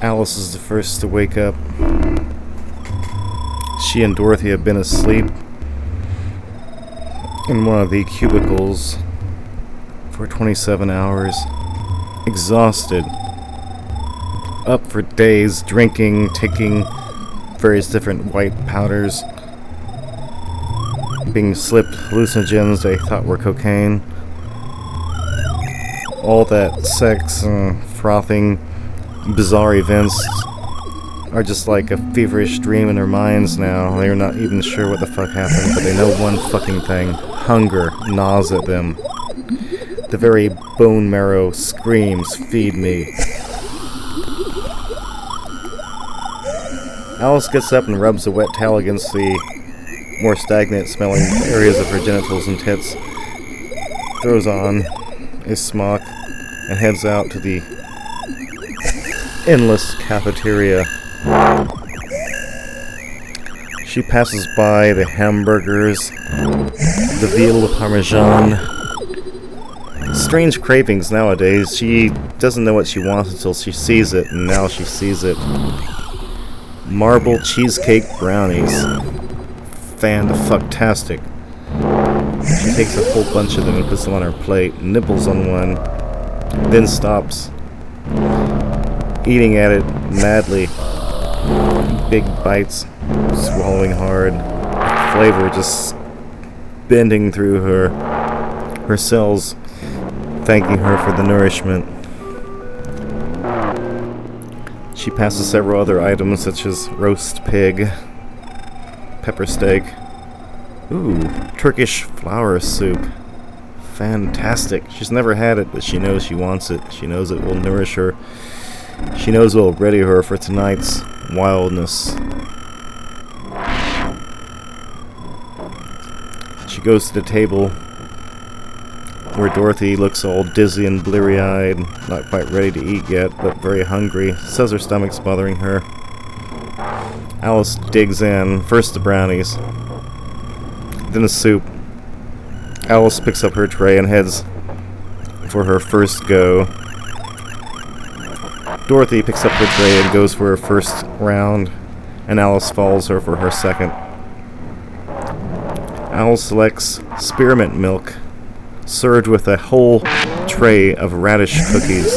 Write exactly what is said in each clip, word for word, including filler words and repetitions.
Alice is the first to wake up. She and Dorothy have been asleep in one of the cubicles for twenty-seven hours, exhausted, up for days, drinking, taking various different white powders, being slipped hallucinogens they thought were cocaine. All that sex and frothing, bizarre events are just like a feverish dream in their minds now. They're not even sure what the fuck happened, but they know one fucking thing. Hunger gnaws at them. The very bone marrow screams, "Feed me." Alice gets up and rubs a wet towel against the more stagnant smelling areas of her genitals and tits, throws on a smock, and heads out to the endless cafeteria. She passes by the hamburgers, the veal parmesan. Strange cravings nowadays. She doesn't know what she wants until she sees it, and now she sees it. Marble cheesecake brownies. Fan-fucktastic. She takes a whole bunch of them and puts them on her plate, nibbles on one, then stops, eating at it madly. Big bites, swallowing hard, flavor just bending through her, her cells, thanking her for the nourishment. She passes several other items such as roast pig, pepper steak, ooh, Turkish flour soup. Fantastic. She's never had it, but she knows she wants it. She knows it will nourish her. She knows it will ready her for tonight's wildness. She goes to the table where Dorothy looks all dizzy and bleary-eyed, not quite ready to eat yet, but very hungry. Says her stomach's bothering her. Alice digs in. First the brownies, then the soup. Alice picks up her tray and heads for her first go. Dorothy picks up her tray and goes for her first round, and Alice follows her for her second. Alice selects spearmint milk, served with a whole tray of radish cookies.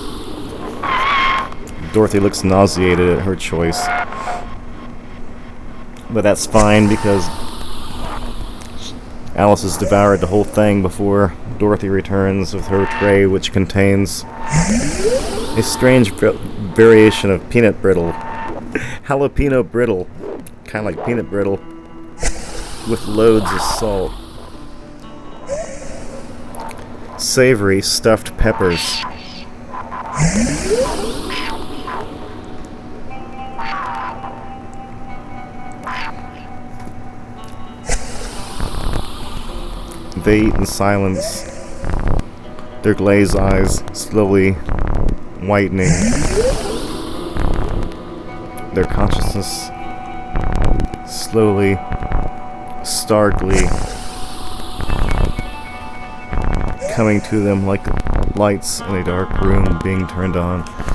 Dorothy looks nauseated at her choice. But that's fine because Alice has devoured the whole thing before Dorothy returns with her tray, which contains a strange v- variation of peanut brittle. Jalapeno brittle. Kind of like peanut brittle, with loads of salt. Savory stuffed peppers. They eat in silence, their glazed eyes slowly whitening, their consciousness slowly, starkly coming to them like lights in a dark room being turned on.